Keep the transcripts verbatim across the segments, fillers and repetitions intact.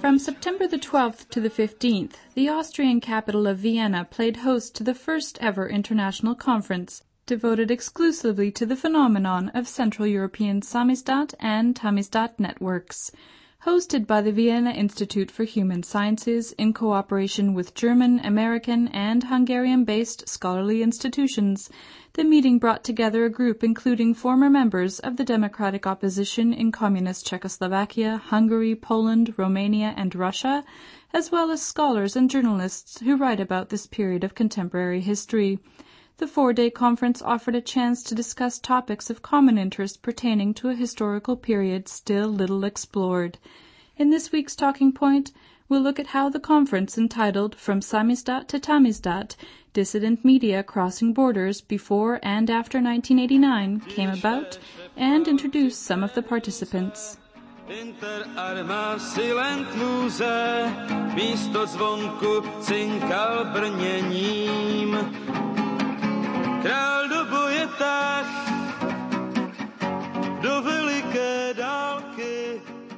From September the twelfth to the fifteenth, the Austrian capital of Vienna played host to the first ever international conference devoted exclusively to the phenomenon of Central European Samizdat and Tamizdat networks. Hosted by the Vienna Institute for Human Sciences in cooperation with German, American, and Hungarian-based scholarly institutions, the meeting brought together a group including former members of the democratic opposition in communist Czechoslovakia, Hungary, Poland, Romania, and Russia, as well as scholars and journalists who write about this period of contemporary history. The four-day conference offered a chance to discuss topics of common interest pertaining to a historical period still little explored. In this week's Talking Point, we'll look at how the conference entitled From Samizdat to Tamizdat, Dissident Media Crossing Borders Before and After nineteen eighty-nine came about and introduce some of the participants. Inter arma silent muze, místo zvonku cinkal brněním. Král do boje tak, do veliké dálky.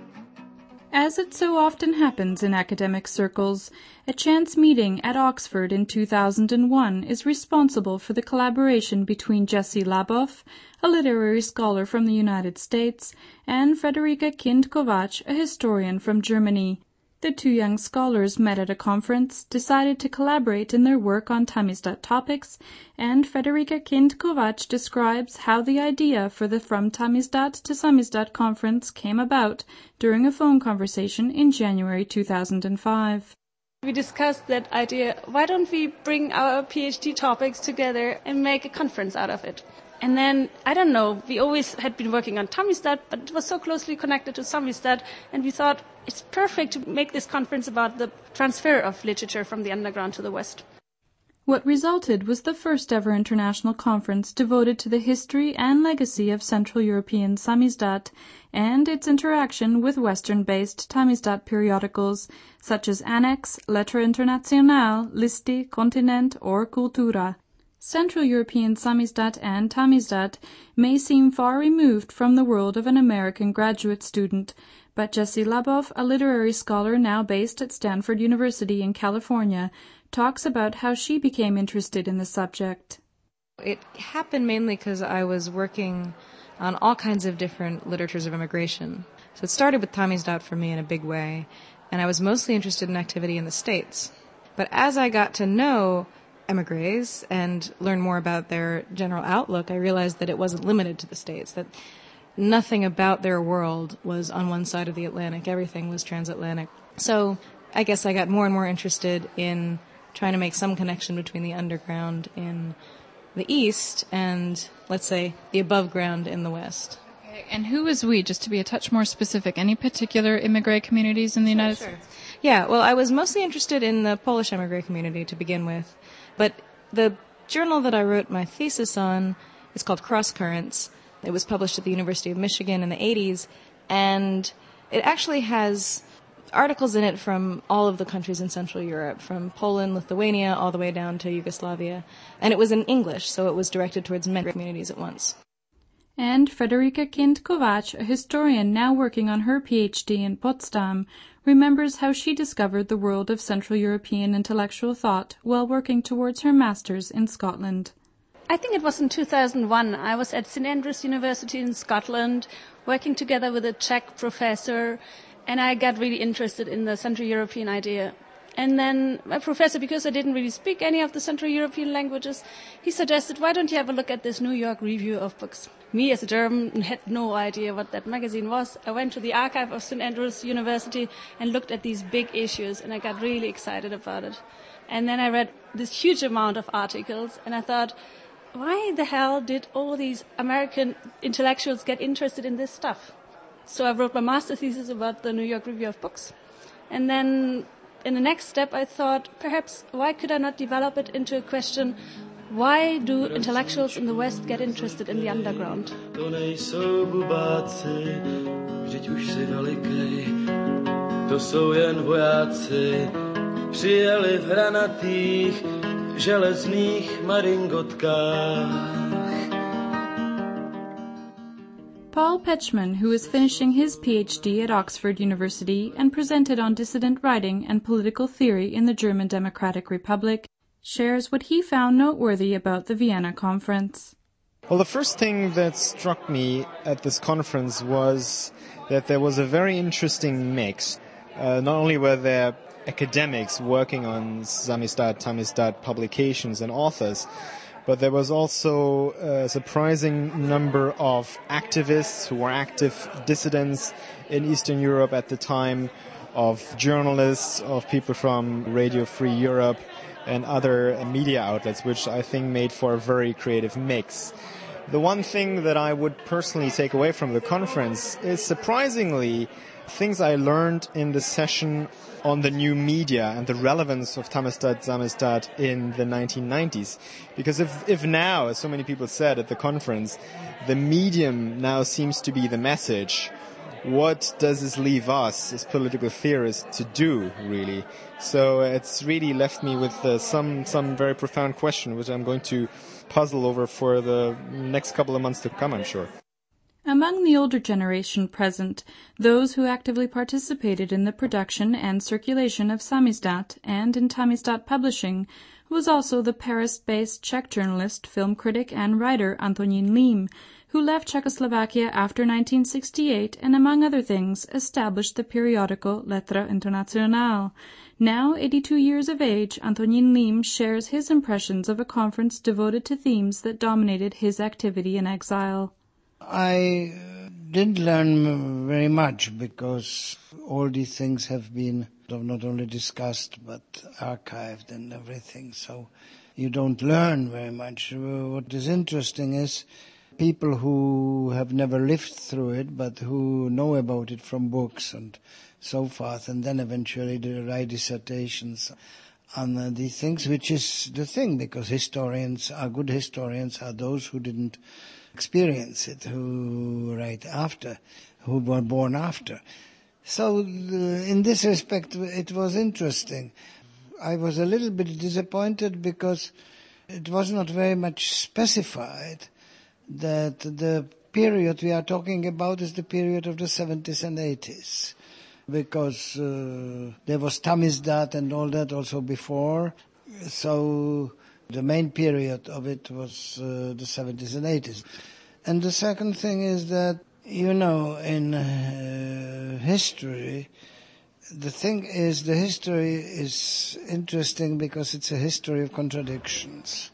As it so often happens in academic circles, a chance meeting at Oxford in two thousand one is responsible for the collaboration between Jesse Labov, a literary scholar from the United States, and Frederica Kind-Kovacs, a historian from Germany. The two young scholars met at a conference, decided to collaborate in their work on Tamizdat topics, and Frederica Kind-Kovacs describes how the idea for the From Tamizdat to Samizdat conference came about during a phone conversation in January two thousand five. We discussed that idea, why don't we bring our PhD topics together and make a conference out of it? And then, I don't know, we always had been working on Tamizdat, but it was so closely connected to Samizdat, and we thought it's perfect to make this conference about the transfer of literature from the underground to the West. What resulted was the first ever international conference devoted to the history and legacy of Central European Samizdat and its interaction with Western-based Tamizdat periodicals such as Annex, Lettre Internationale, Listi, Continent, or Cultura. Central European Samizdat and Tamizdat may seem far removed from the world of an American graduate student, but Jesse Labov, a literary scholar now based at Stanford University in California, talks about how she became interested in the subject. It happened mainly because I was working on all kinds of different literatures of immigration. So it started with Tamizdat for me in a big way, and I was mostly interested in activity in the States. But as I got to know emigres and learn more about their general outlook, I realized that it wasn't limited to the States, that nothing about their world was on one side of the Atlantic. Everything was transatlantic. So I guess I got more and more interested in trying to make some connection between the underground in the East and, let's say, the above ground in the West. Okay. And who is we, just to be a touch more specific? Any particular immigrant communities in the United Sure, sure. States? Yeah, well, I was mostly interested in the Polish immigrant community to begin with. But the journal that I wrote my thesis on is called Cross Currents. It was published at the University of Michigan in the eighties, and it actually has articles in it from all of the countries in Central Europe, from Poland, Lithuania, all the way down to Yugoslavia. And it was in English, so it was directed towards many communities at once. And Frederica Kind-Kovacs, a historian now working on her PhD in Potsdam, remembers how she discovered the world of Central European intellectual thought while working towards her master's in Scotland. I think it was in two thousand one. I was at Saint Andrews University in Scotland, working together with a Czech professor, and I got really interested in the Central European idea. And then my professor, because I didn't really speak any of the Central European languages, he suggested, why don't you have a look at this New York Review of Books? Me, as a German, had no idea what that magazine was. I went to the archive of Saint Andrews University and looked at these big issues, and I got really excited about it. And then I read this huge amount of articles, and I thought, why the hell did all these American intellectuals get interested in this stuff? So I wrote my master thesis about the New York Review of Books. And then in the next step, I thought, perhaps, why could I not develop it into a question, why do intellectuals in the West get interested in the underground? To nejsou bubáci, vždyť už si velikej, to jsou jen vojáci, přijeli v hranatých, železných maringotkách. Paul Petschman, who is finishing his PhD at Oxford University and presented on dissident writing and political theory in the German Democratic Republic, shares what he found noteworthy about the Vienna Conference. Well, the first thing that struck me at this conference was that there was a very interesting mix. Uh, not only were there academics working on Samizdat, Tamizdat publications and authors, but there was also a surprising number of activists who were active dissidents in Eastern Europe at the time, of journalists, of people from Radio Free Europe and other media outlets, which I think made for a very creative mix. The one thing that I would personally take away from the conference is, surprisingly, things I learned in the session on the new media and the relevance of Tamizdat, Samizdat in the nineteen nineties. Because if, if now, as so many people said at the conference, the medium now seems to be the message, what does this leave us as political theorists to do, really? So it's really left me with uh, some, some very profound question, which I'm going to puzzle over for the next couple of months to come, I'm sure. Among the older generation present, those who actively participated in the production and circulation of Samizdat and in Tamizdat publishing was also the Paris-based Czech journalist, film critic and writer Antonín Lím, who left Czechoslovakia after nineteen sixty-eight and, among other things, established the periodical Lettres Internationales. Now eighty-two years of age, Antonín Lím shares his impressions of a conference devoted to themes that dominated his activity in exile. I didn't learn very much because all these things have been not only discussed but archived and everything, so you don't learn very much. What is interesting is people who have never lived through it but who know about it from books and so forth, and then eventually they write dissertations on uh, these things, which is the thing, because historians are good historians are those who didn't experience it, who write after, who were born after. So uh, in this respect it was interesting. I was a little bit disappointed because it was not very much specified that the period we are talking about is the period of the seventies and eighties. Because uh, there was Tamizdat and all that also before. So the main period of it was uh, the seventies and eighties. And the second thing is that, you know, in uh, history, the thing is the history is interesting because it's a history of contradictions.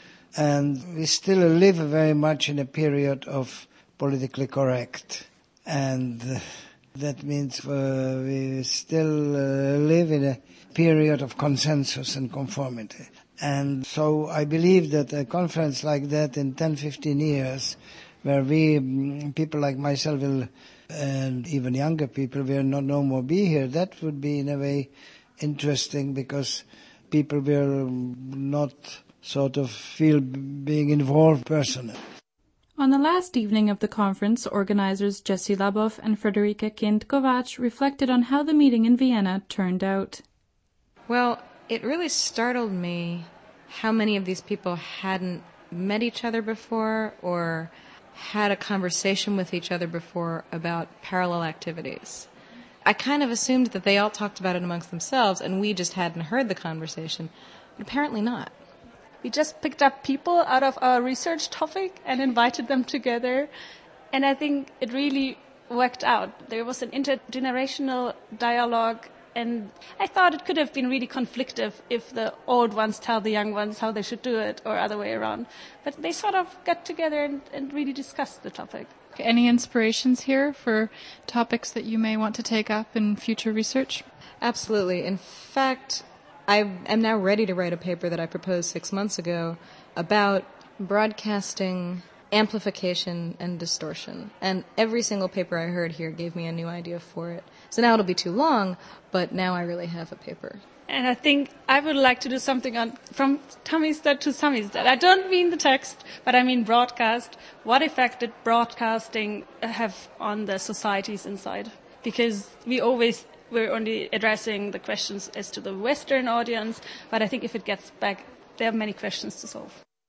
And we still live very much in a period of politically correct. And Uh, That means uh, we still uh, live in a period of consensus and conformity. And so I believe that a conference like that in ten, fifteen years, where we, people like myself will, and even younger people will not no more be here, that would be in a way interesting because people will not sort of feel being involved personally. On the last evening of the conference, organizers Jesse Labov and Frederica Kind-Kovac reflected on how the meeting in Vienna turned out. Well, it really startled me how many of these people hadn't met each other before or had a conversation with each other before about parallel activities. I kind of assumed that they all talked about it amongst themselves and we just hadn't heard the conversation, but apparently not. We just picked up people out of our research topic and invited them together. And I think it really worked out. There was an intergenerational dialogue. And I thought it could have been really conflictive if the old ones tell the young ones how they should do it or other way around. But they sort of got together and, and really discussed the topic. Any inspirations here for topics that you may want to take up in future research? Absolutely. In fact, I am now ready to write a paper that I proposed six months ago about broadcasting amplification and distortion. And every single paper I heard here gave me a new idea for it. So now it'll be too long, but now I really have a paper. And I think I would like to do something on from Tamizdat to Samizdat. I don't mean the text, but I mean broadcast. What effect did broadcasting have on the societies inside? Because we always we're only addressing the questions as to the Western audience, but I think if it gets back, there are many questions to solve.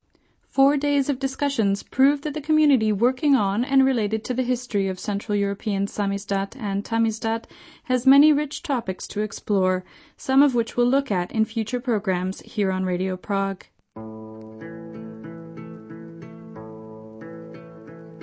Four days of discussions proved that the community working on and related to the history of Central European Samizdat and Tamizdat has many rich topics to explore, some of which we'll look at in future programs here on Radio Prague.